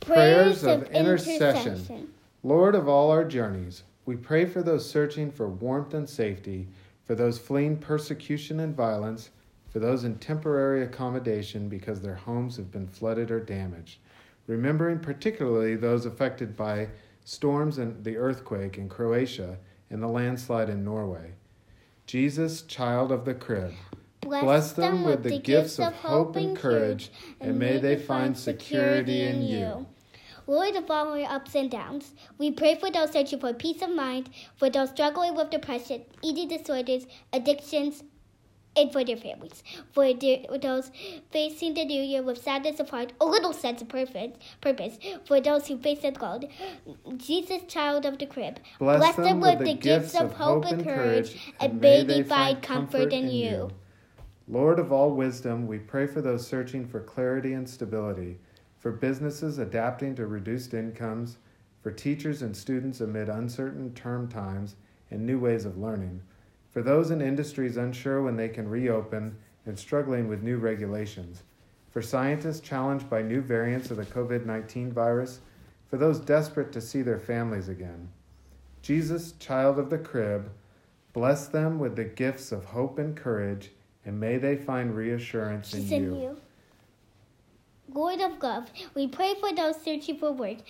Prayers of intercession. Lord of all our journeys, we pray for those searching for warmth and safety, for those fleeing persecution and violence, for those in temporary accommodation because their homes have been flooded or damaged, remembering particularly those affected by storms and the earthquake in Croatia and the landslide in Norway. Jesus, child of the crib, bless them with the gifts of hope and courage, and may they find security in you. Lord of all our ups and downs, we pray for those searching for peace of mind, for those struggling with depression, eating disorders, addictions, and for their families. For those facing the new year with sadness of heart, a little sense of purpose. For those who face the cold, Jesus, child of the crib, bless them with the gifts of hope and courage, and may they find comfort in you. Lord of all wisdom, we pray for those searching for clarity and stability, for businesses adapting to reduced incomes, for teachers and students amid uncertain term times and new ways of learning, for those in industries unsure when they can reopen and struggling with new regulations, for scientists challenged by new variants of the COVID-19 virus, for those desperate to see their families again. Jesus, child of the crib, bless them with the gifts of hope and courage, and may they find reassurance in you. Lord of love, we pray for those searching for work.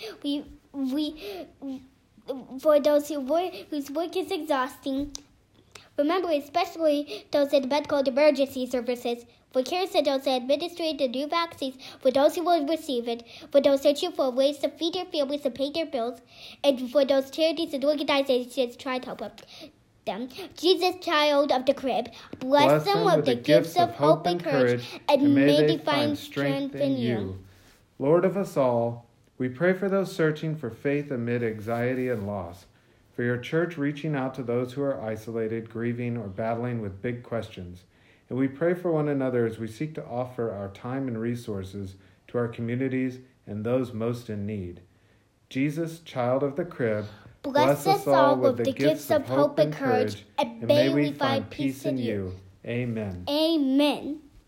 For those whose work is exhausting. Remember especially those in medical emergency services, for cares to those administering the new vaccines, for those who will receive it, for those searching for ways to feed their families and pay their bills, and for those charities and organizations trying to help them. Jesus, child of the crib, bless them with the gifts of hope and courage, and may they find strength in you. Lord of us all, we pray for those searching for faith amid anxiety and loss, for your church reaching out to those who are isolated, grieving, or battling with big questions. And we pray for one another as we seek to offer our time and resources to our communities and those most in need. Jesus, child of the crib, bless us all with the gifts of hope and courage, and may we find peace in you. Amen. Amen.